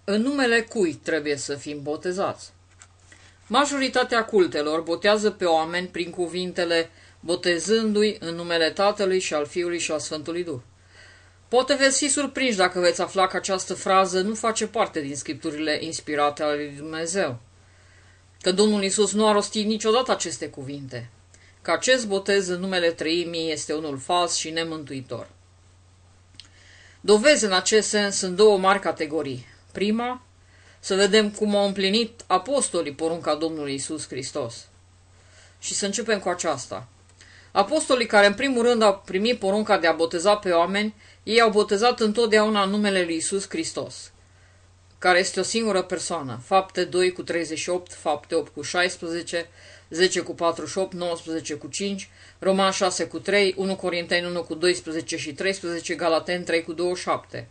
În numele cui trebuie să fim botezați? Majoritatea cultelor botează pe oameni prin cuvintele botezându-i în numele Tatălui și al Fiului și al Sfântului Duh. Poate veți fi surprinși dacă veți afla că această frază nu face parte din scripturile inspirate ale lui Dumnezeu, că Domnul Iisus nu a rostit niciodată aceste cuvinte, că acest botez în numele Treimii este unul fals și nemântuitor. Dovezi în acest sens sunt două mari categorii. Prima, să vedem cum au împlinit apostolii porunca Domnului Iisus Hristos. Și să începem cu aceasta. Apostolii care în primul rând au primit porunca de a boteza pe oameni, ei au botezat întotdeauna în numele lui Iisus Hristos, care este o singură persoană. Fapte 2 cu 38, Fapte 8 cu 16, 10 cu 48, 19 cu 5, Roman 6 cu 3, 1 Corinteni 1 cu 12 și 13, Galateni 3 cu 27.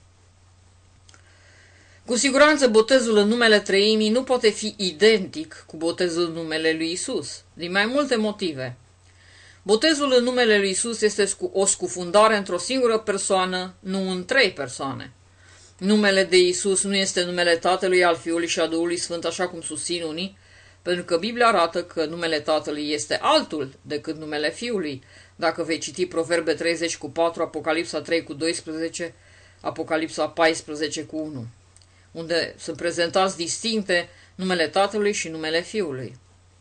Cu siguranță botezul în numele Treimii nu poate fi identic cu botezul în numele lui Isus, din mai multe motive. Botezul în numele lui Isus este o scufundare într-o singură persoană, nu în trei persoane. Numele de Isus nu este numele Tatălui, al Fiului și al Duhului Sfânt, așa cum susțin unii, pentru că Biblia arată că numele Tatălui este altul decât numele Fiului. Dacă vei citi Proverbe 30 cu 4, Apocalipsa 3 cu 12, Apocalipsa 14 cu 1, unde sunt prezentați distincte numele Tatălui și numele Fiului.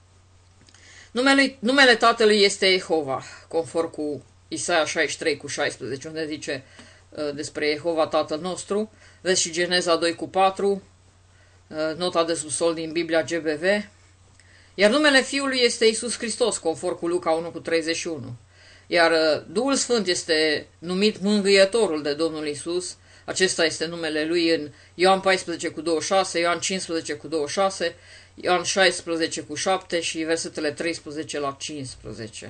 Numele Tatălui este Jehova, conform cu Isaia 63 cu 16, unde zice despre Jehova Tatăl nostru. Vezi și Geneza 2 cu 4, nota de subsol din Biblia GBV. Iar numele Fiului este Iisus Hristos, conform cu Luca 1 cu 31. Iar Duhul Sfânt este numit Mângâietorul de Domnul Iisus. Acesta este numele lui în Ioan 14 cu 26, Ioan 15 cu 26, Ioan 16 cu 7 și versetele 13 la 15.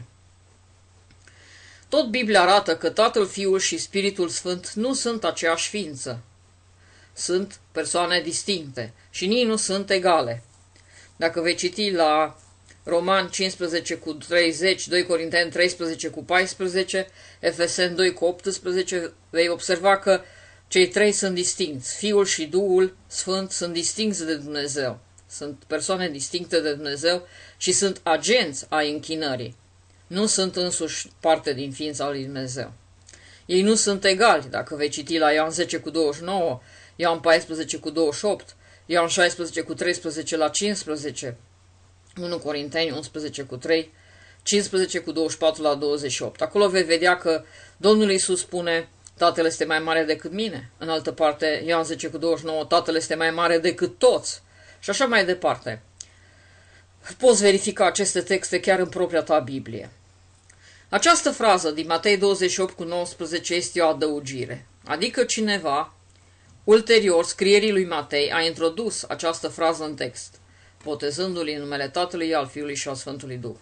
Tot Biblia arată că Tatăl, Fiul și Spiritul Sfânt nu sunt aceeași ființă. Sunt persoane distincte și nici nu sunt egale. Dacă vei citi la Roman 15 cu 30, 2 Corinteni 13 cu 14, Efeseni 2 cu 18, vei observa că cei trei sunt distincți. Fiul și Duhul Sfânt sunt distincți de Dumnezeu. Sunt persoane distincte de Dumnezeu și sunt agenți ai închinării. Nu sunt însuși parte din ființa lui Dumnezeu. Ei nu sunt egali. Dacă vei citi la Ioan 10 cu 29, Ioan 14 cu 28, Ioan 16 cu 13 la 15, 1 Corinteni 11 cu 3, 15 cu 24 la 28. Acolo vei vedea că Domnul Iisus spune: Tatăl este mai mare decât mine. În altă parte, Ioan 10 cu 29, Tatăl este mai mare decât toți. Și așa mai departe. Poți verifica aceste texte chiar în propria ta Biblie. Această frază din Matei 28 cu 19 este o adăugire. Adică cineva, ulterior scrierii lui Matei, a introdus această frază în text, botezându-l în numele Tatălui, al Fiului și al Sfântului Duh.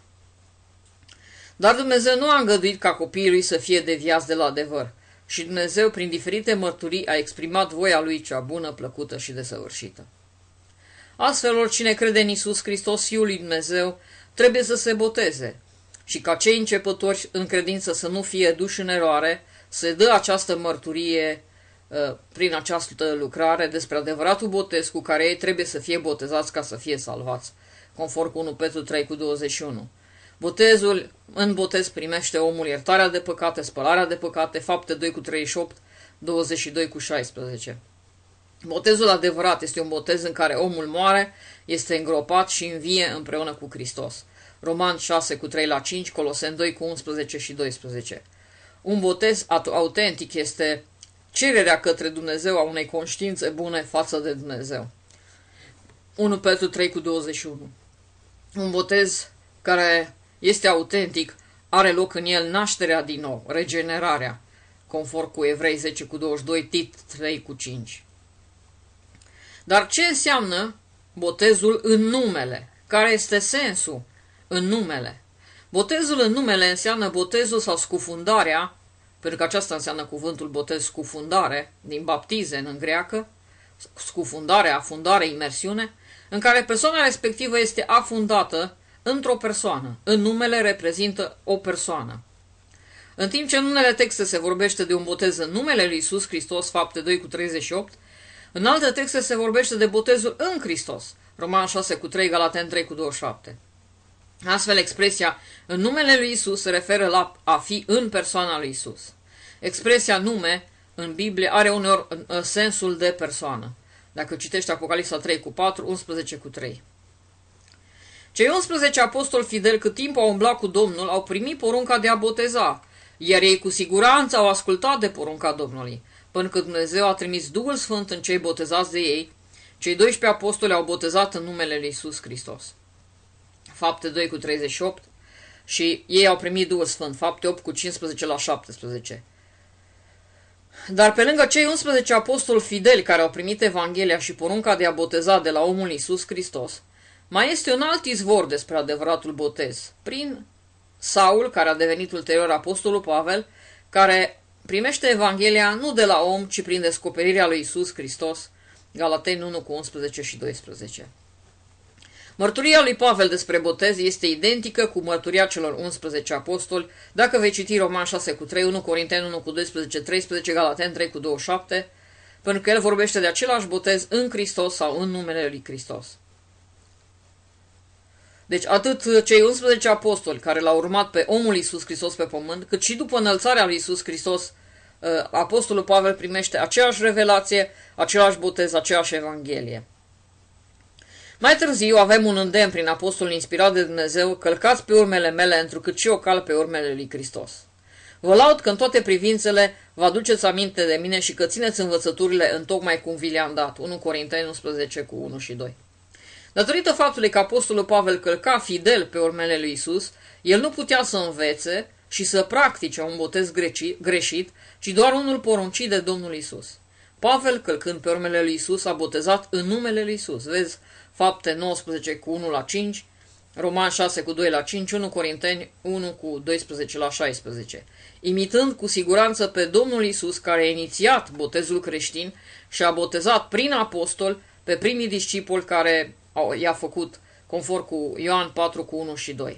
Dar Dumnezeu nu a îngăduit ca copiii lui să fie deviați de la adevăr. Și Dumnezeu, prin diferite mărturii, a exprimat voia lui cea bună, plăcută și desăvârșită. Astfel, oricine crede în Iisus Hristos, Fiul lui Dumnezeu, trebuie să se boteze și ca cei începători în credință să nu fie duși în eroare, să dă această mărturie prin această lucrare despre adevăratul botez cu care ei trebuie să fie botezați ca să fie salvați, conform cu 1 Petru 3 cu 21. În botez primește omul iertarea de păcate, spălarea de păcate, Fapte 2 cu 38, 22 cu 16. Botezul adevărat este un botez în care omul moare, este îngropat și învie împreună cu Hristos. Roman 6 cu 3 la 5, Coloseni 2 cu 11 și 12. Un botez autentic este cererea către Dumnezeu a unei conștiințe bune față de Dumnezeu. 1 Petru 3 cu 21. Un botez care este autentic are loc în el nașterea din nou, regenerarea, conform cu Evrei 10 cu 22, Tit 3 cu 5. Dar ce înseamnă botezul în numele? Care este sensul în numele? Botezul în numele înseamnă botezul sau scufundarea, pentru că aceasta înseamnă cuvântul botez, scufundare, din baptizen în greacă, scufundare, afundare, imersiune, în care persoana respectivă este afundată într-o persoană. În numele reprezintă o persoană. În timp ce în unele texte se vorbește de un botez în numele lui Iisus Hristos, Fapte 2 cu 38, În alte texte se vorbește de botezul în Hristos, Roman 6:3, Galaten 3:27. Astfel, expresia în numele lui Isus se referă la a fi în persoana lui Isus. Expresia nume în Biblie are uneori sensul de persoană. Dacă citești Apocalipsa 3:4, 11:3. Cei 11 apostoli fideli, cât timp au umblat cu Domnul, au primit porunca de a boteza, iar ei cu siguranță au ascultat de porunca Domnului, până când Dumnezeu a trimis Duhul Sfânt în cei botezați de ei. Cei 12 apostoli au botezat în numele lui Iisus Hristos. Fapte 2:38 și ei au primit Duhul Sfânt. Fapte 8:15-17. Dar pe lângă cei 11 apostoli fideli care au primit Evanghelia și porunca de a boteza de la omul Iisus Hristos, mai este un alt izvor despre adevăratul botez, prin Saul, care a devenit ulterior apostolul Pavel, care primește Evanghelia nu de la om, ci prin descoperirea lui Iisus Hristos, Galateni 1:11 și 12. Mărturia lui Pavel despre botez este identică cu mărturia celor 11 apostoli, dacă vei citi Roman 6:3, 1 Corinteni 1:12, 13, Galaten 3:27, pentru că el vorbește de același botez în Hristos sau în numele lui Hristos. Deci atât cei 11 apostoli care l-au urmat pe omul Iisus Hristos pe pământ, cât și după înălțarea lui Iisus Hristos, apostolul Pavel primește aceeași revelație, același botez, aceeași Evanghelie. Mai târziu avem un îndemn prin apostolul inspirat de Dumnezeu: călcați pe urmele mele, întrucât și eu cal pe urmele lui Hristos. Vă laud că în toate privințele vă aduceți aminte de mine și că țineți învățăturile întocmai cum vi le-am dat. 1 Corinteni 11:1 și 2. Datorită faptului că apostolul Pavel călca fidel pe urmele lui Isus, el nu putea să învețe și să practice un botez greșit, ci doar unul poruncit de Domnul Isus. Pavel, călcând pe urmele lui Isus, a botezat în numele lui Isus. Vezi Fapte 19:1-5, Roman 6:2-5, 1 Corinteni 1:12-16, imitând cu siguranță pe Domnul Isus, care a inițiat botezul creștin și a botezat prin apostol pe primii discipoli care i-a făcut, conform cu Ioan 4:1 și 2.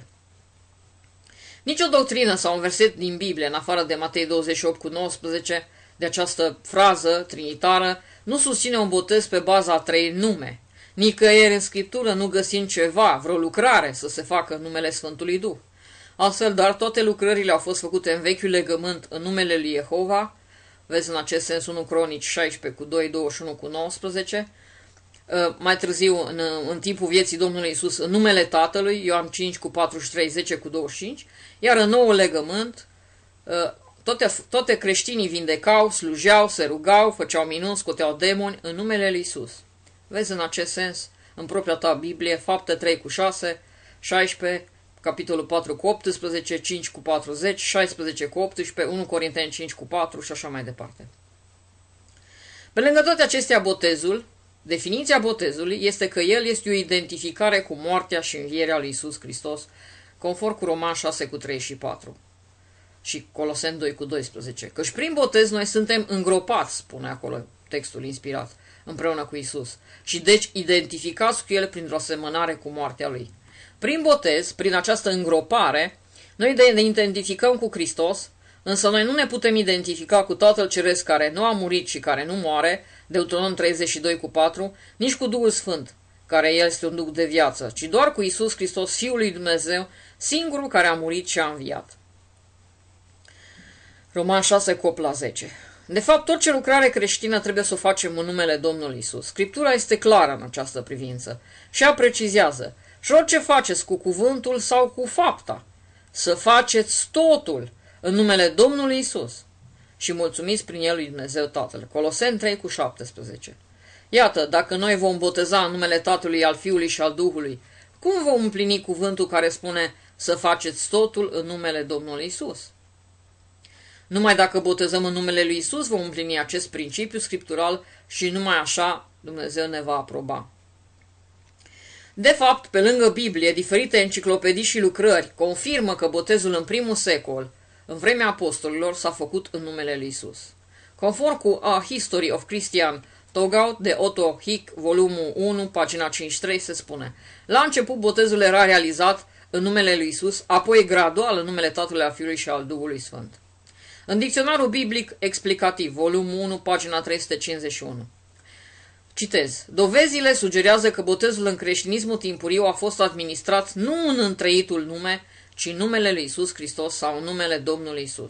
Nici o doctrină sau un verset din Biblie, în afară de Matei 28:19, de această frază trinitară, nu susține un botez pe baza a 3 nume. Nicăieri în Scriptură nu găsim ceva, vreo lucrare să se facă în numele Sfântului Duh. Astfel, dar toate lucrările au fost făcute în Vechiul Legământ în numele lui Jehova, vezi în acest sens 1 Cronici 16:2, 21:19, mai târziu, în timpul vieții Domnului Isus, în numele Tatălui, Ioan 5:43, 10:25, iar în Noul Legământ, toate creștinii vindecau, slujeau, se rugau, făceau minuni, scoteau demoni în numele lui Isus. Vezi în acest sens, în propria ta Biblie, Fapte 3:6, 16, capitolul 4:18, 5:40, 16:18, 1 Corinteni 5:4 și așa mai departe. Pe lângă toate acestea, definiția botezului este că el este o identificare cu moartea și învierea lui Isus Hristos, conform cu Roman 6:3 și 4 și Coloseni 2:12. Căci prin botez noi suntem îngropați, spune acolo textul inspirat, împreună cu Isus, și deci identificați cu el printr-o asemănare cu moartea lui. Prin botez, prin această îngropare, noi ne identificăm cu Hristos, însă noi nu ne putem identifica cu Tatăl Ceresc care nu a murit și care nu moare, Deuteronom 32:4, nici cu Duhul Sfânt, care el este un Duh de viață, ci doar cu Isus Hristos, Fiul lui Dumnezeu, singurul care a murit și a înviat. Roman 6:8-10. De fapt, tot ce lucrare creștină trebuie să o facem în numele Domnului Isus. Scriptura este clară în această privință și ea precizează: și orice faceți cu cuvântul sau cu fapta, să faceți totul în numele Domnului Isus și mulțumiți prin el lui Dumnezeu Tatăl. Coloseni 3:17. Iată, dacă noi vom boteza în numele Tatălui, al Fiului și al Duhului, cum vom împlini cuvântul care spune să faceți totul în numele Domnului Isus? Numai dacă botezăm în numele lui Isus vom împlini acest principiu scriptural și numai așa Dumnezeu ne va aproba. De fapt, pe lângă Biblie, diferite enciclopedii și lucrări confirmă că botezul în primul secol, în vremea apostolilor, s-a făcut în numele lui Isus. Conform cu A History of Christian Thought de Otto Hick, volumul 1, pagina 53, se spune: la început botezul era realizat în numele lui Isus, apoi gradual în numele Tatălui, al Fiului și al Duhului Sfânt. În Dicționarul Biblic Explicativ, volumul 1, pagina 351. Citez. Dovezile sugerează că botezul în creștinismul timpuriu a fost administrat nu în întreitul nume, ci în numele lui Iisus Hristos sau în numele Domnului Iisus.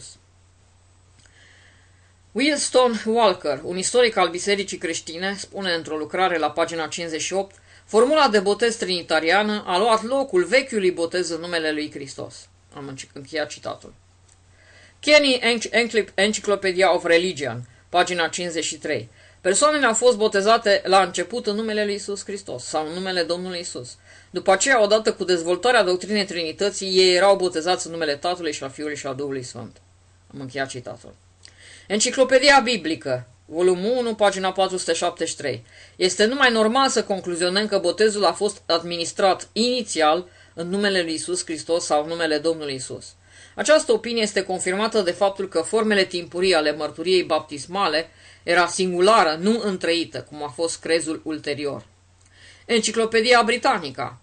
Wilston Walker, un istoric al bisericii creștine, spune într-o lucrare la pagina 58, formula de botez trinitariană a luat locul vechiului botez în numele lui Hristos. Am încheiat citatul. Kenny, Encyclopedia of Religion, pagina 53. Persoanele au fost botezate la început în numele lui Iisus Hristos sau în numele Domnului Iisus. După aceea, odată cu dezvoltarea doctrinei Trinității, ei erau botezați în numele Tatălui și al Fiului și al Duhului Sfânt. Am încheiat citatul. Enciclopedia Biblică, volumul 1, pagina 473. Este numai normal să concluzionăm că botezul a fost administrat inițial în numele lui Iisus Hristos sau în numele Domnului Iisus. Această opinie este confirmată de faptul că formele timpurii ale mărturiei baptismale era singulară, nu întreită, cum a fost crezul ulterior. Enciclopedia Britannica,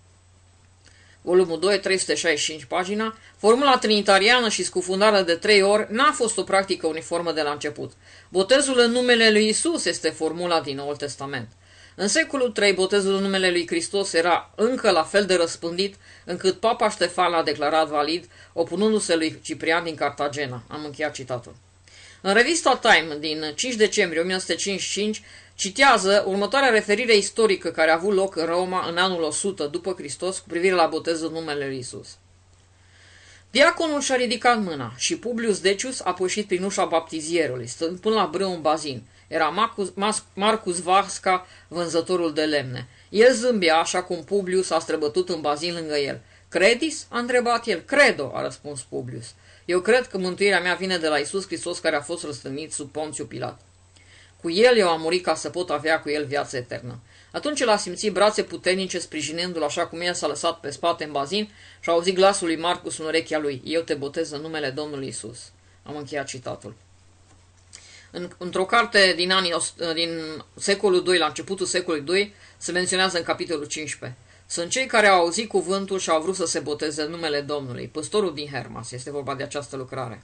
volumul 2, 365 pagina, formula trinitariană și scufundarea de 3 ori n-a fost o practică uniformă de la început. Botezul în numele lui Isus este formula din Noul Testament. În secolul III, botezul în numele lui Hristos era încă la fel de răspândit, încât Papa Ștefan l-a declarat valid, opunându-se lui Ciprian din Cartagena. Am încheiat citatul. În revista Time din 5 decembrie 1955 citează următoarea referire istorică care a avut loc în Roma în anul 100 după Hristos cu privire la botezul în numele lui Isus. Diaconul și-a ridicat mâna și Publius Decius a pășit prin ușa baptizierului, stând până la brâu în bazin. Era Marcus Vasca, vânzătorul de lemne. El zâmbea așa cum Publius a străbătut în bazin lângă el. Credis? A întrebat el. Credo, a răspuns Publius. Eu cred că mântuirea mea vine de la Iisus Hristos care a fost răstignit sub Ponțiu Pilat. Cu el eu am murit ca să pot avea cu el viață eternă. Atunci el a simțit brațe puternice sprijinindu-l așa cum el s-a lăsat pe spate în bazin și a auzit glasul lui Marcus în urechea lui. Eu te botez în numele Domnului Iisus. Am încheiat citatul. Într-o carte din secolul II, la începutul secolului II, se menționează în capitolul 15. Sunt cei care au auzit cuvântul și au vrut să se boteze în numele Domnului. Păstorul din Hermas, este vorba de această lucrare.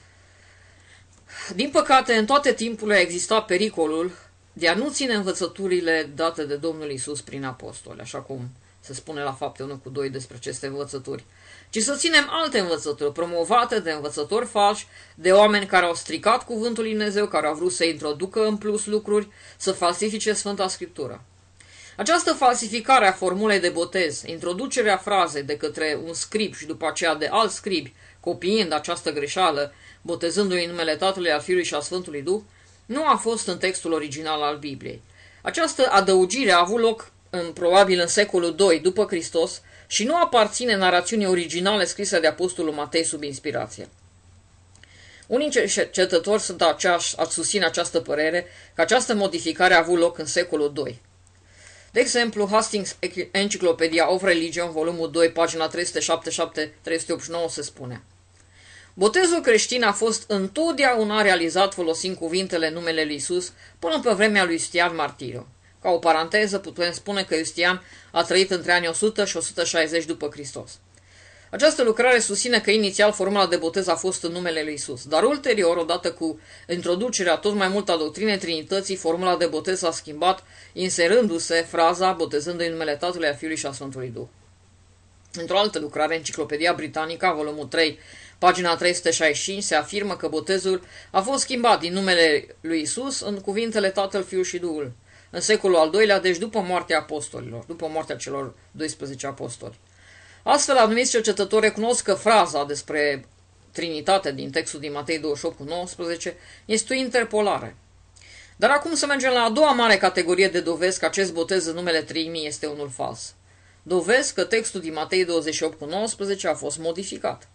Din păcate, în toate timpurile a existat pericolul de a nu ține învățăturile date de Domnul Iisus prin apostoli, așa cum se spune la Fapte 1:2 despre aceste învățături, ci să ținem alte învățături promovate de învățători falși, de oameni care au stricat cuvântul lui Dumnezeu, care au vrut să introducă în plus lucruri, să falsifice Sfânta Scriptură. Această falsificare a formulei de botez, introducerea frazei de către un scrib și după aceea de alți scribi, copiind această greșeală, botezându-i în numele Tatălui, al Fiului și al Sfântului Duh, nu a fost în textul original al Bibliei. Această adăugire a avut loc probabil în secolul II după Hristos și nu aparține narațiunii originale scrise de Apostolul Matei sub inspirație. Unii cercetători ar susține această părere că această modificare a avut loc în secolul II. De exemplu, Hastings Encyclopedia of Religion, volumul 2, pagina 377-389 se spune: botezul creștin a fost întotdeauna realizat folosind cuvintele numele lui Isus până pe vremea lui Iustian Martirul. Ca o paranteză, putem spune că Iustian a trăit între anii 100 și 160 după Hristos. Această lucrare susține că inițial formula de botez a fost în numele lui Isus, dar ulterior, odată cu introducerea tot mai mult a doctrinei Trinității, formula de botez s-a schimbat, inserându-se fraza botezându-i în numele Tatălui, a Fiului și a Sfântului Duh. Într-o altă lucrare, Enciclopedia Britannica, volumul 3, pagina 365, se afirmă că botezul a fost schimbat din numele lui Isus în cuvintele Tatăl, Fiul și Duhul, în secolul al II-lea, deci după moartea apostolilor, după moartea celor 12 apostoli. Astfel, anumiți cercetători recunosc că fraza despre Trinitate din textul din Matei 28:19 este o interpolare. Dar acum să mergem la a doua mare categorie de dovezi că acest botez în numele Treimii este unul fals. Dovezi că textul din Matei 28:19 a fost modificat.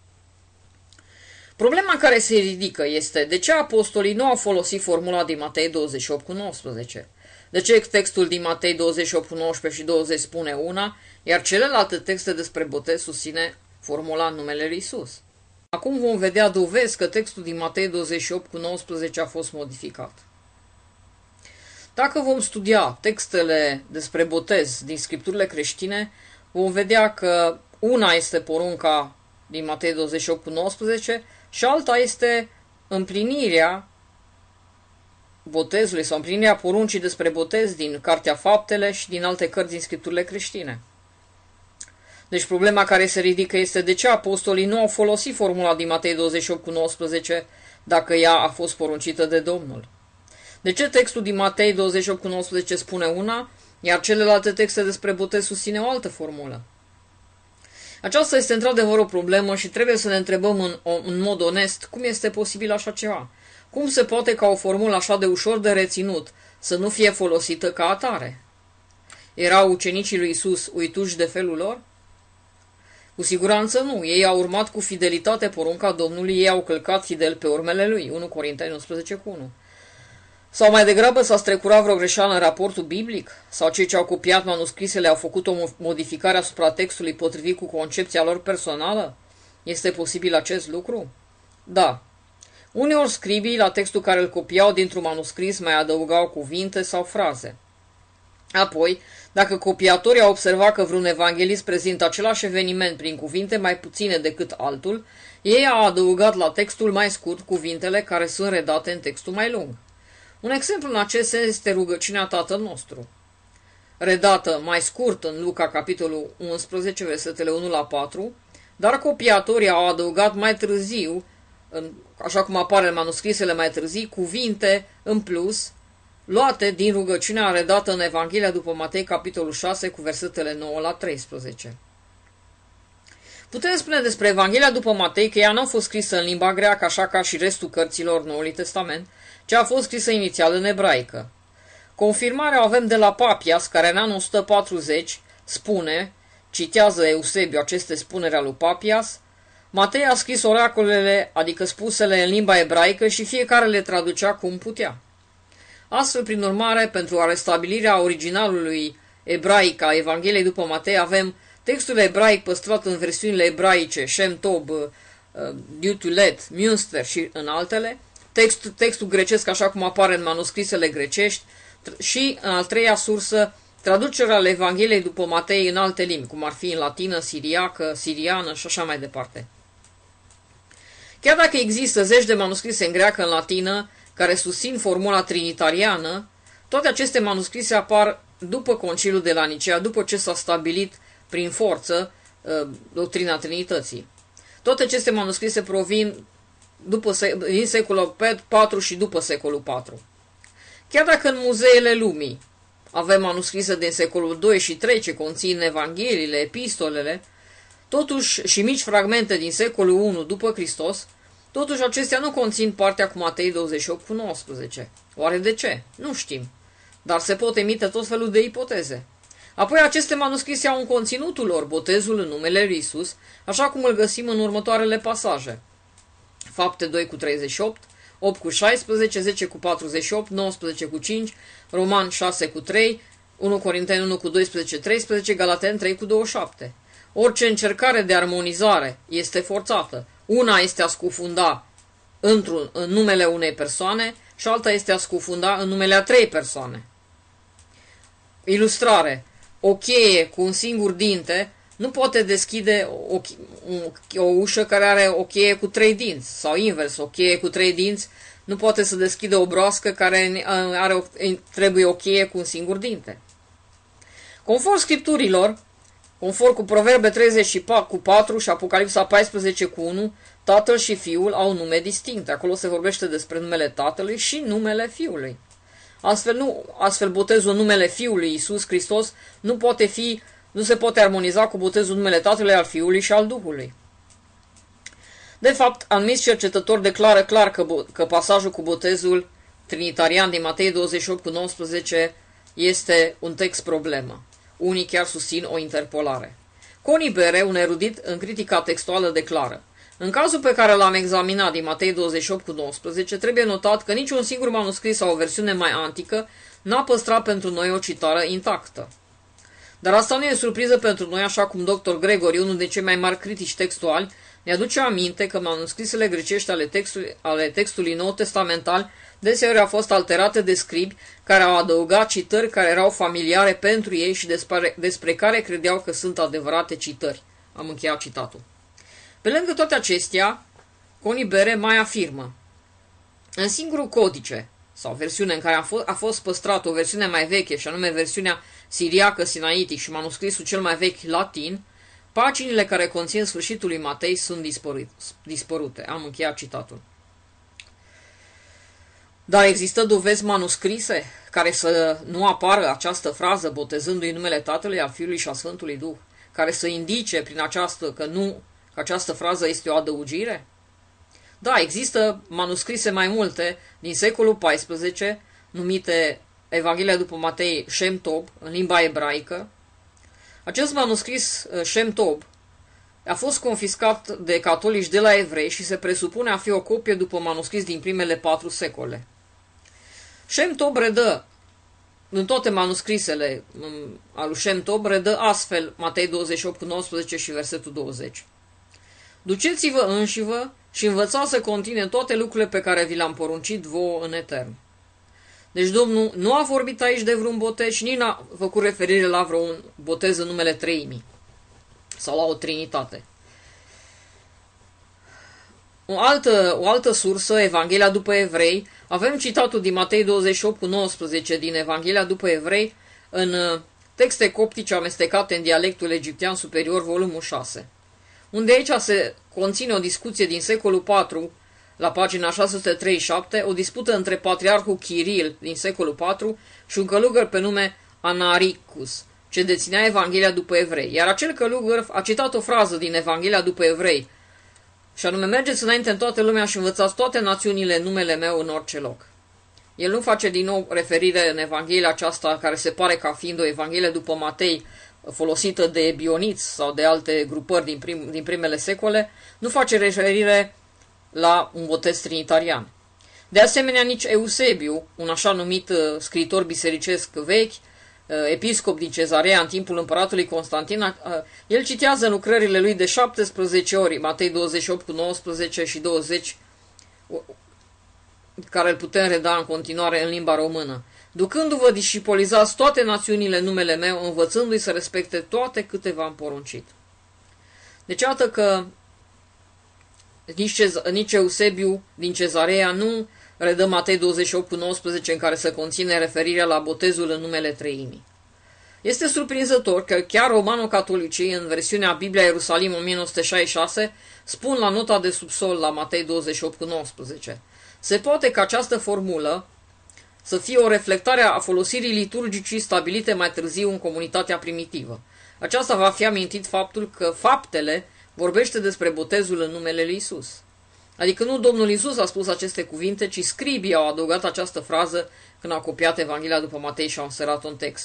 Problema care se ridică este de ce apostolii nu au folosit formula din Matei 28:19? De ce textul din Matei 28:19 și 20 spune una, iar celelalte texte despre botez susține formula în numele lui Isus? Acum vom vedea dovezi că textul din Matei 28:19 a fost modificat. Dacă vom studia textele despre botez din scripturile creștine, vom vedea că una este porunca din Matei 28:19 și alta este împlinirea botezului sau împlinirea poruncii despre botez din Cartea Faptele și din alte cărți din scripturile creștine. Deci problema care se ridică este de ce apostolii nu au folosit formula din Matei 28:19 dacă ea a fost poruncită de Domnul. De ce textul din Matei 28:19 spune una, iar celelalte texte despre botez susține o altă formulă? Aceasta este într-adevăr o problemă și trebuie să ne întrebăm în mod onest cum este posibil așa ceva. Cum se poate ca o formulă așa de ușor de reținut să nu fie folosită ca atare? Erau ucenicii lui Isus uituși de felul lor? Cu siguranță nu. Ei au urmat cu fidelitate porunca Domnului, ei au călcat fidel pe urmele lui. 1 Corinteni 11:1. Sau mai degrabă s-a strecurat vreo greșeală în raportul biblic? Sau cei ce au copiat manuscrisele au făcut o modificare asupra textului potrivit cu concepția lor personală? Este posibil acest lucru? Da. Uneori scribii la textul care îl copiau dintr-un manuscris mai adăugau cuvinte sau fraze. Apoi, dacă copiatorii au observat că vreun evanghelist prezintă același eveniment prin cuvinte mai puține decât altul, ei au adăugat la textul mai scurt cuvintele care sunt redate în textul mai lung. Un exemplu în acest sens este rugăciunea Tatăl nostru, redată mai scurt în Luca, capitolul 11, versetele 1-4, dar copiatorii au adăugat mai târziu, așa cum apare în manuscrisele mai târzii, cuvinte în plus, luate din rugăciunea redată în Evanghelia după Matei, capitolul 6, cu versetele 9-13. Putem spune despre Evanghelia după Matei că ea nu a fost scrisă în limba greacă, așa ca și restul cărților Noului Testament, ci a fost scrisă inițial în ebraică. Confirmarea o avem de la Papias, care în anul 140 spune, citează Eusebiu aceste spuneri ale lui Papias, Matei a scris oracolele, adică spusele în limba ebraică și fiecare le traducea cum putea. Astfel, prin urmare, pentru a restabilirea originalului ebraic a Evangheliei după Matei, avem textul ebraic păstrat în versiunile ebraice, Shem Tob, Dutulet, Münster și în altele, textul grecesc așa cum apare în manuscrisele grecești și, în al treia sursă, traducerea ale Evangheliei după Matei în alte limbi, cum ar fi în latină, siriacă, siriană și așa mai departe. Chiar dacă există zeci de manuscrise în greacă, în latină, care susțin formula trinitariană, toate aceste manuscrise apar după Conciliul de la Nicea, după ce s-a stabilit prin forță doctrina Trinității. Toate aceste manuscrise provin din secolul 4 și după secolul 4. Chiar dacă în muzeele lumii avem manuscrise din secolul 2 și 3 ce conțin evangheliile, epistolele, totuși și mici fragmente din secolul 1 după Hristos, totuși acestea nu conțin partea cu Matei 28:19. Oare de ce? Nu știm, dar se pot emite tot felul de ipoteze. Apoi aceste manuscrise au în conținutul lor botezul în numele lui Isus, așa cum îl găsim în următoarele pasaje. Fapte 2:38, 8:16, 10:48, 19:5, Roman 6:3, 1 Corinteni 1:12, 13, Galateni 3:27. Orice încercare de armonizare este forțată. Una este a scufunda în numele unei persoane și alta este a scufunda în numele a 3 persoane. Ilustrare. O cheie cu un singur dinte nu poate deschide o ușă care are o cheie cu 3 dinți. Sau invers, o cheie cu 3 dinți nu poate să deschidă o broască care trebuie o cheie cu un singur dinte. Conform scripturilor, conform cu Proverbe 30:4 și Apocalipsa 14:1, Tatăl și Fiul au nume distincte. Acolo se vorbește despre numele Tatălui și numele Fiului. Astfel botezul în numele Fiului Iisus Hristos nu se poate armoniza cu botezul în numele Tatălui, al Fiului și al Duhului. De fapt, anumiți cercetători declară clar că pasajul cu botezul trinitarian din Matei 28:19 este un text problemă. Unii chiar susțin o interpolare. Connie Bere, un erudit în critica textuală, declară: în cazul pe care l-am examinat din Matei 28:19, trebuie notat că niciun singur manuscris sau o versiune mai antică n-a păstrat pentru noi o citare intactă. Dar asta nu e surpriză pentru noi, așa cum Dr. Gregory, unul dintre cei mai mari critici textuali, ne aduce aminte că manuscrisele grecești ale textului nou testamental deseori au fost alterate de scribi care au adăugat citări care erau familiare pentru ei și despre care credeau că sunt adevărate citări. Am încheiat citatul. Pe lângă toate acestea, Connie Bere mai afirmă: în singurul codice sau versiune în care a fost păstrată o versiune mai veche, și anume versiunea siriacă sinaitic și manuscrisul cel mai vechi latin, paginile care conțin sfârșitul lui Matei sunt dispărute. Am încheiat citatul. Dar există dovezi manuscrise care să nu apară această frază, botezându-i numele Tatălui, al Fiului și a Sfântului Duh, care să indice prin această că această frază este o adăugire? Da, există manuscrise mai multe din secolul XIV, numite Evanghelia după Matei Shem Tov, în limba ebraică. Acest manuscris Shem Tov a fost confiscat de catolici de la evrei și se presupune a fi o copie după manuscris din primele 4 secole. Shem Tov redă, în toate manuscrisele al lui Shem Tov, redă astfel Matei 28:19 și versetul 20. Duceți-vă înșivă și învățați să continue toate lucrurile pe care vi le-am poruncit vouă în etern. Deci Domnul nu a vorbit aici de vreun botez și nici n-a făcut referire la vreun botez în numele Treimii sau la o Trinitate. O altă sursă, Evanghelia după Evrei, avem citatul din Matei 28:19 din Evanghelia după Evrei în texte coptice amestecate în dialectul egiptean superior, volumul 6, unde aici se conține o discuție din secolul IV, la pagina 637, o dispută între patriarhul Chiril din secolul IV și un călugăr pe nume Anaricus, ce deținea Evanghelia după Evrei. Iar acel călugăr a citat o frază din Evanghelia după Evrei, și anume: mergeți înainte în toată lumea și învățați toate națiunile în numele meu în orice loc. El nu face din nou referire în Evanghelia aceasta, care se pare ca fiind o Evanghelie după Matei, folosită de bioniți sau de alte grupări din primele secole, nu face referire la un botez trinitarian. De asemenea, nici Eusebiu, un așa numit scriitor bisericesc vechi, episcop din Cezarea în timpul împăratului Constantin, el citează în lucrările lui de 17 ori Matei 28:19 și 20, care îl putem reda în continuare în limba română. Ducându-vă discipolizați toate națiunile în numele meu, învățându-i să respecte toate câte v-am poruncit. Deci iată că nici Eusebiu din Cezarea nu redă Matei 28:19, în care se conține referirea la botezul în numele Treimii. Este surprinzător că chiar romano-catolicii, în versiunea Biblia Ierusalim 1966, spun la nota de subsol la Matei 28:19. Se poate ca această formulă să fie o reflectare a folosirii liturgicii stabilite mai târziu în comunitatea primitivă. Aceasta va fi amintit faptul că Faptele vorbește despre botezul în numele lui Isus. Adică nu Domnul Isus a spus aceste cuvinte, ci scribii au adăugat această frază când au copiat Evanghelia după Matei și au înserat-o în text.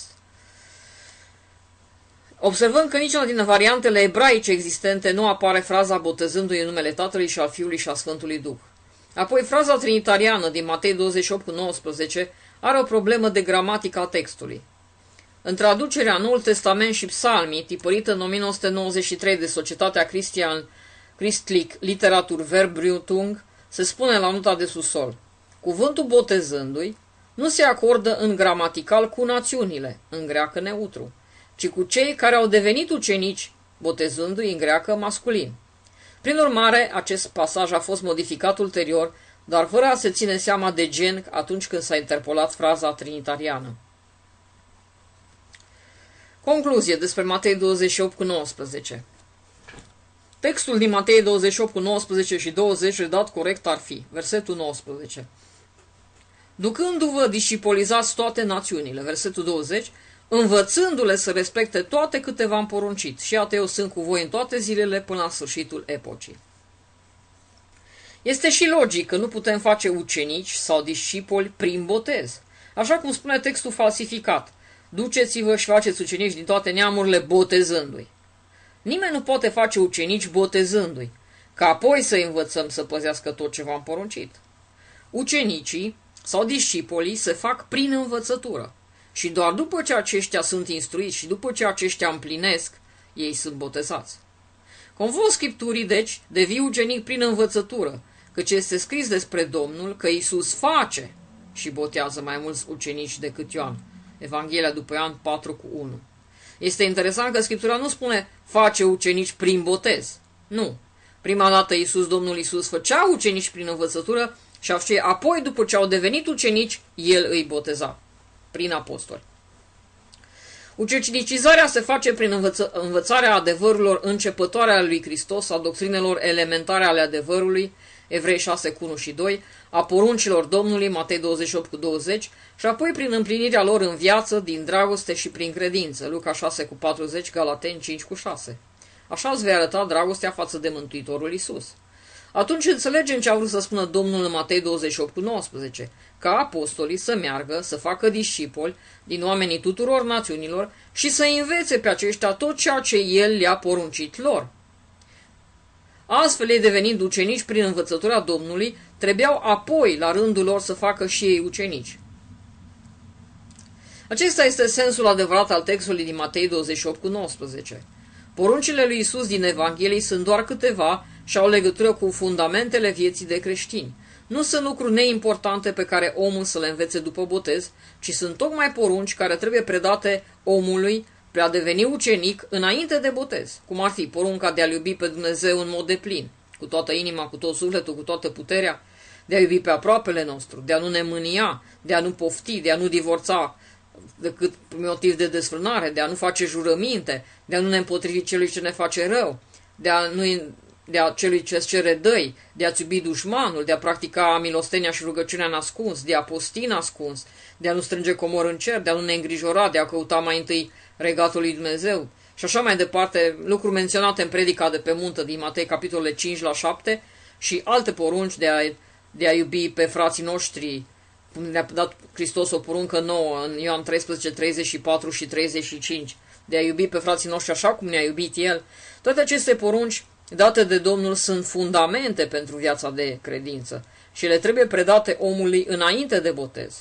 Observăm că niciuna din variantele ebraice existente nu apare fraza botezându-i în numele Tatălui și al Fiului și al Sfântului Duh. Apoi, fraza trinitariană din Matei 28:19 are o problemă de gramatică a textului. În traducerea în Noul Testament și Psalmii, tipărită în 1993 de Societatea Christlich Literaturverbreitung, se spune la nota de subsol: cuvântul botezându-i nu se acordă în gramatical cu națiunile, în greacă neutru, ci cu cei care au devenit ucenici, botezându-i în greacă masculin. Prin urmare, acest pasaj a fost modificat ulterior, dar fără a se ține seama de gen atunci când s-a interpolat fraza trinitariană. Concluzie despre Matei 28:19. Textul din Matei 28:19 și 20 redat corect ar fi: versetul 19. Ducându-vă discipolizați toate națiunile, versetul 20, învățându-le să respecte toate câte v-am poruncit, și iată eu sunt cu voi în toate zilele până la sfârșitul epocii. Este și logic că nu putem face ucenici sau discipoli prin botez. Așa cum spune textul falsificat: duceți-vă și faceți ucenici din toate neamurile botezându-i. Nimeni nu poate face ucenici botezându-i, ca apoi să învățăm să păzească tot ce v-am poruncit. Ucenicii sau discipolii se fac prin învățătură și doar după ce aceștia sunt instruiți și după ce aceștia împlinesc, ei sunt botezați. Conform Scripturii, deci, devii ucenic prin învățătură, căci este scris despre Domnul că Iisus face și botează mai mulți ucenici decât Ioan. Evanghelia după Ioan 4:1. Este interesant că Scriptura nu spune face ucenici prin botez. Nu. Prima dată Domnul Iisus făcea ucenici prin învățătură și apoi, după ce au devenit ucenici, el îi boteza prin apostoli. Ucenicizarea se face prin învățarea adevărurilor începătoare ale lui Hristos, a doctrinelor elementare ale adevărului, Evrei 6:1 și 2, a poruncilor Domnului, Matei 28:20, și apoi prin împlinirea lor în viață, din dragoste și prin credință, Luca 6:40, Galateni 5:6. Așa îți vei arăta dragostea față de Mântuitorul Iisus. Atunci înțelegem ce a vrut să spună Domnul în Matei 28:19, ca apostolii să meargă, să facă discipoli din oamenii tuturor națiunilor și să învețe pe aceștia tot ceea ce El le-a poruncit lor. Astfel, ei devenind ucenici prin învățătura Domnului, trebuiau apoi, la rândul lor, să facă și ei ucenici. Acesta este sensul adevărat al textului din Matei 28:19. Poruncile lui Iisus din Evanghelii sunt doar câteva și au legătură cu fundamentele vieții de creștini. Nu sunt lucruri neimportante pe care omul să le învețe după botez, ci sunt tocmai porunci care trebuie predate omului pe a deveni ucenic înainte de botez, cum ar fi porunca de a-L iubi pe Dumnezeu în mod deplin, cu toată inima, cu tot sufletul, cu toată puterea, de a iubi pe aproapele nostru, de a nu ne mânia, de a nu pofti, de a nu divorța decât motiv de desfrânare, de a nu face jurăminte, de a nu ne împotrivi celui ce ne face rău, de a celui ce îți cere dăi, de a-ți iubi dușmanul, de a practica milostenia și rugăciunea nascuns, de a posti nascuns, de a nu strânge comor în cer, de a nu ne îngrijora, de a căuta mai întâi regatul lui Dumnezeu și așa mai departe, lucruri menționate în predica de pe muntă din Matei capitolele 5-7 și alte porunci de a iubi pe frații noștri, cum ne-a dat Hristos o poruncă nouă în Ioan 13:34 și 35, de a iubi pe frații noștri așa cum ne-a iubit El. Toate aceste porunci date de Domnul sunt fundamente pentru viața de credință și le trebuie predate omului înainte de botez.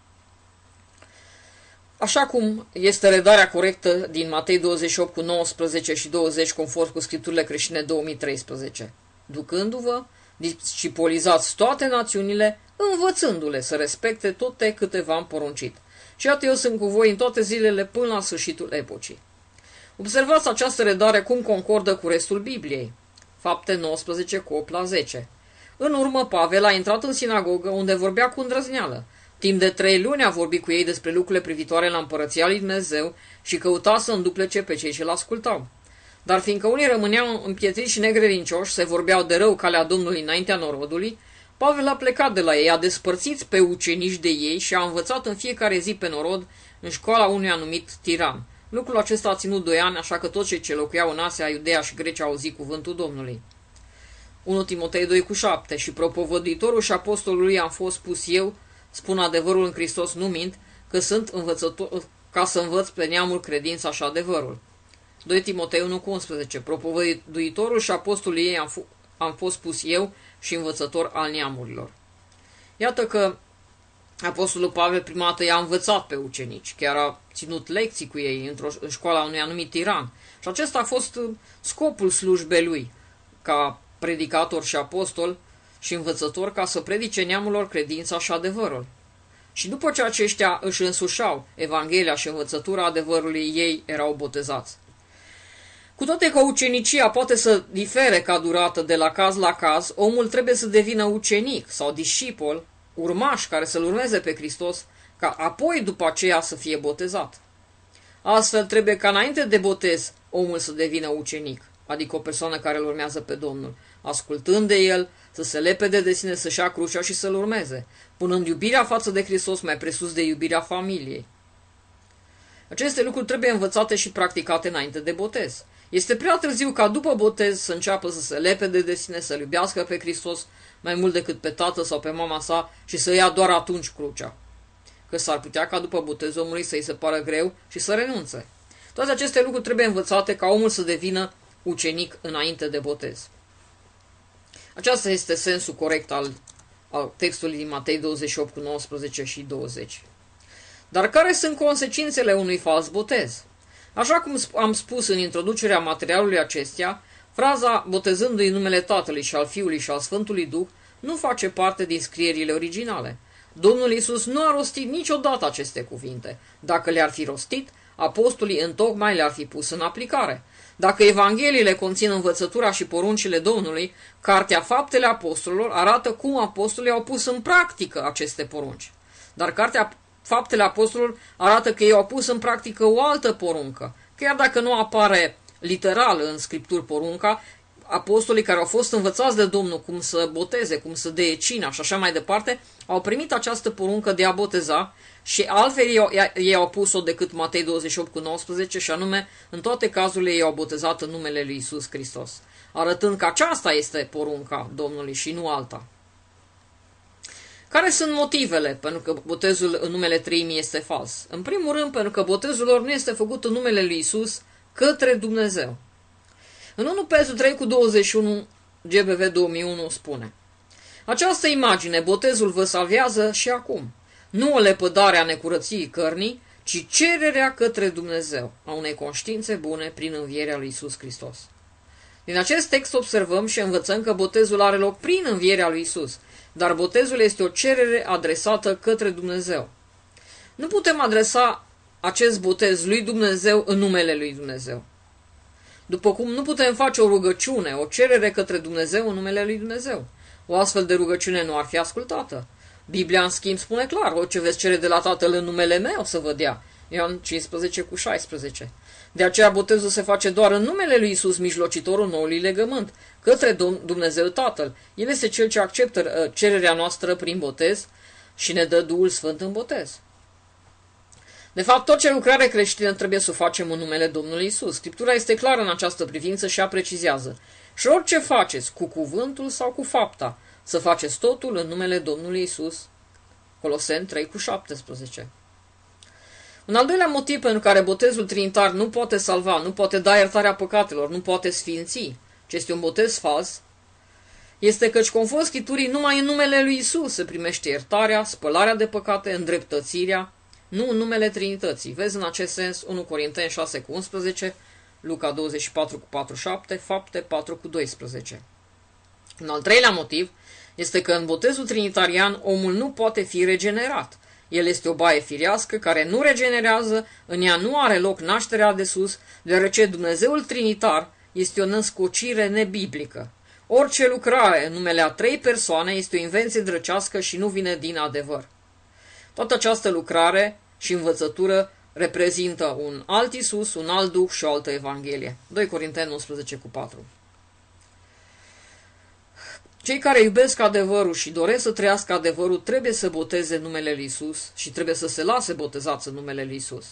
Așa cum este redarea corectă din Matei 28:19 și 20 conform cu Scripturile creștine 2013. Ducându-vă, discipolizați toate națiunile, învățându-le să respecte toate câte v-am poruncit. Și iată, eu sunt cu voi în toate zilele până la sfârșitul epocii. Observați această redare cum concordă cu restul Bibliei. Fapte 19:8-10. În urmă, Pavel a intrat în sinagogă unde vorbea cu îndrăzneală. Timp de 3 luni a vorbit cu ei despre lucrurile privitoare la împărăția lui Dumnezeu și căuta să înduplece pe cei ce-l ascultau. Dar fiindcă unii rămâneau împietriți și necredincioși, se vorbeau de rău calea Domnului înaintea norodului, Pavel a plecat de la ei, a despărțit pe ucenici de ei și a învățat în fiecare zi pe norod în școala unui anumit Tiran. Lucrul acesta a ținut 2 ani, așa că toți cei ce locuiau în Asia, Iudeea și Grecia au auzit cuvântul Domnului. 1 Timotei 2:7 și propovăduitorul și apostolul lui am fost pus eu, spun adevărul în Hristos, nu mint, că sunt învățător, ca să învăț pe neamul credința și adevărul. 2 Timotei 1:11 propovăduitorul și apostolul ei am fost pus eu și învățător al neamurilor. Iată că apostolul Pavel prima dată i-a învățat pe ucenici, chiar a ținut lecții cu ei în școala unui anumit tiran. Și acesta a fost scopul slujbei lui, ca predicator și apostol și învățător, ca să predice neamurilor credința și adevărul. Și după ce aceștia își însușau Evanghelia și învățătura adevărului, ei erau botezați. Cu toate că ucenicia poate să difere ca durată de la caz la caz, omul trebuie să devină ucenic sau discipol, urmaș care să-L urmeze pe Hristos, ca apoi după aceea să fie botezat. Astfel trebuie ca înainte de botez omul să devină ucenic, adică o persoană care îl urmează pe Domnul, ascultând de El, să se lepede de sine, să-și ia crucea și să-L urmeze, punând iubirea față de Hristos mai presus de iubirea familiei. Aceste lucruri trebuie învățate și practicate înainte de botez. Este prea târziu ca după botez să înceapă să se lepede de sine, să-L iubească pe Hristos mai mult decât pe tată sau pe mama sa și să ia doar atunci crucea. Că s-ar putea ca după botez omului să-i se pară greu și să renunțe. Toate aceste lucruri trebuie învățate ca omul să devină ucenic înainte de botez. Aceasta este sensul corect al textului din Matei 28:19 și 20. Dar care sunt consecințele unui fals botez? Așa cum am spus în introducerea materialului acestea, fraza botezându-i numele Tatălui și al Fiului și al Sfântului Duh nu face parte din scrierile originale. Domnul Iisus nu a rostit niciodată aceste cuvinte. Dacă le-ar fi rostit, apostolii întocmai le-ar fi pus în aplicare. Dacă Evangheliile conțin învățătura și poruncile Domnului, Cartea Faptele Apostolilor arată cum apostolii au pus în practică aceste porunci. Dar Cartea Faptele Apostolilor arată că ei au pus în practică o altă poruncă. Chiar dacă nu apare literal în Scripturi porunca, apostolii care au fost învățați de Domnul cum să boteze, cum să dea cina și așa mai departe, au primit această poruncă de a boteza și altfel ei au pus-o decât Matei 28:19 și anume, în toate cazurile ei au botezat în numele lui Iisus Hristos, arătând că aceasta este porunca Domnului și nu alta. Care sunt motivele pentru că botezul în numele Treimii este fals? În primul rând, pentru că botezul lor nu este făcut în numele lui Iisus către Dumnezeu. În 1 Petru 3:21, GBV 2001 spune: această imagine, botezul vă salvează și acum, nu o lepădare a necurăției cărnii, ci cererea către Dumnezeu a unei conștiințe bune prin învierea lui Iisus Hristos. Din acest text observăm și învățăm că botezul are loc prin învierea lui Iisus, dar botezul este o cerere adresată către Dumnezeu. Nu putem adresa acest botez lui Dumnezeu în numele lui Dumnezeu. După cum nu putem face o rugăciune, o cerere către Dumnezeu în numele lui Dumnezeu. O astfel de rugăciune nu ar fi ascultată. Biblia, în schimb, spune clar: orice veți cere de la Tatăl în numele meu să vă dea. Ioan 15:16. De aceea botezul se face doar în numele lui Iisus, mijlocitorul noului legământ, către Dumnezeu Tatăl. El este cel ce acceptă cererea noastră prin botez și ne dă Duhul Sfânt în botez. De fapt, tot ce lucrare creștină trebuie să o facem în numele Domnului Iisus. Scriptura este clară în această privință și ea precizează: și orice faceți, cu cuvântul sau cu fapta, să faceți totul în numele Domnului Iisus. Coloseni 3:17. Un al doilea motiv pentru care botezul trinitar nu poate salva, nu poate da iertarea păcatelor, nu poate sfinți, ce este un botez fals, este căci, conform Scripturii, numai în numele lui Iisus se primește iertarea, spălarea de păcate, îndreptățirea, nu în numele Trinității. Vezi în acest sens 1 Corinteni 6:11, Luca 24:47, Fapte 4:12. Un al treilea motiv este că în botezul trinitarian omul nu poate fi regenerat. El este o baie firească care nu regenerează, în ea nu are loc nașterea de sus, deoarece Dumnezeul trinitar este o născocire nebiblică. Orice lucrare în numele a trei persoane este o invenție drăcească și nu vine din adevăr. Toată această lucrare și învățătură reprezintă un alt Iisus, un alt Duh și o altă Evanghelie. 2 Corinteni 11:4. Cei care iubesc adevărul și doresc să trăiască adevărul trebuie să boteze în numele lui Iisus și trebuie să se lase botezați în numele lui Iisus.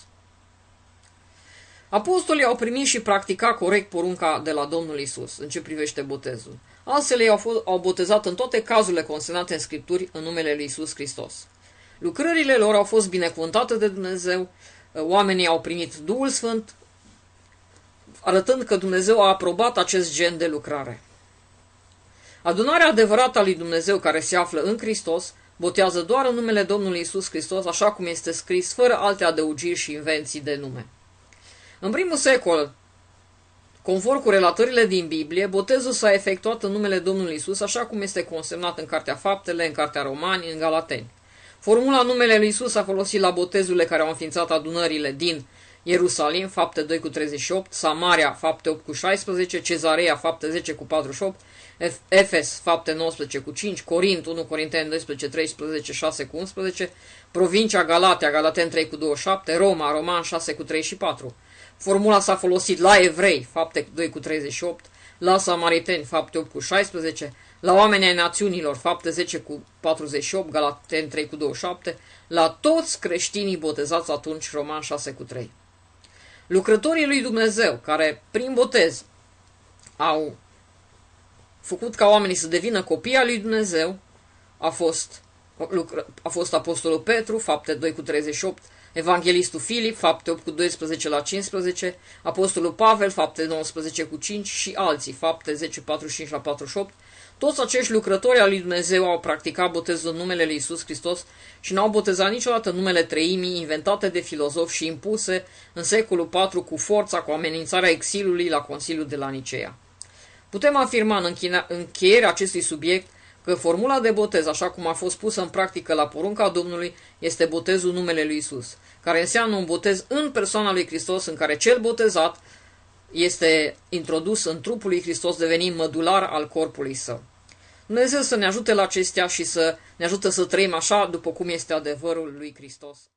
Apostolii au primit și practicat corect porunca de la Domnul Iisus în ce privește botezul. Altfel ei au botezat în toate cazurile consemnate în Scripturi în numele lui Iisus Hristos. Lucrările lor au fost binecuvântate de Dumnezeu, oamenii au primit Duhul Sfânt, arătând că Dumnezeu a aprobat acest gen de lucrare. Adunarea adevărată a lui Dumnezeu care se află în Hristos botează doar în numele Domnului Iisus Hristos, așa cum este scris, fără alte adăugiri și invenții de nume. În primul secol, conform cu relatările din Biblie, botezul s-a efectuat în numele Domnului Iisus, așa cum este consemnat în Cartea Faptele, în Cartea Romani, în Galateni. Formula numele lui Iisus a folosit la botezurile care au înființat adunările din Ierusalim, Fapte 2:38, Samaria, Fapte 8:16, Cezarea, Fapte 10:48, Efes, Fapte 19:5, Corint, 1 Corinteni 12:13, 6:11, provincia Galatia, Galateni 3:27, Roma, Roman 6:3 și 4. Formula s-a folosit la evrei, Fapte 2:38, la samariteni, Fapte 8:16, la oamenii ai națiunilor, Fapte 10:48, Galateni 3:27, la toți creștinii botezați atunci, Roman 6:3. Lucrătorii lui Dumnezeu, care prin botez au făcut ca oamenii să devină copii al lui Dumnezeu, a fost apostolul Petru, Fapte 2:38, evanghelistul Filip, Fapte 8:12-15, apostolul Pavel, Fapte 19:5 și alții, Fapte 10:45-48. Toți acești lucrători al lui Dumnezeu au practicat botezul în numele lui Iisus Hristos și n-au botezat niciodată în numele Treimii, inventate de filozofi și impuse în secolul IV cu forța, cu amenințarea exilului la Consiliul de la Nicea. Putem afirma în încheierea acestui subiect că formula de botez, așa cum a fost pusă în practică la porunca Domnului, este botezul în numele lui Iisus. care înseamnă un botez în persoana lui Hristos, în care cel botezat este introdus în trupul lui Hristos, devenind mădular al corpului său. Dumnezeu să ne ajute la acestea și să ne ajute să trăim așa după cum este adevărul lui Hristos.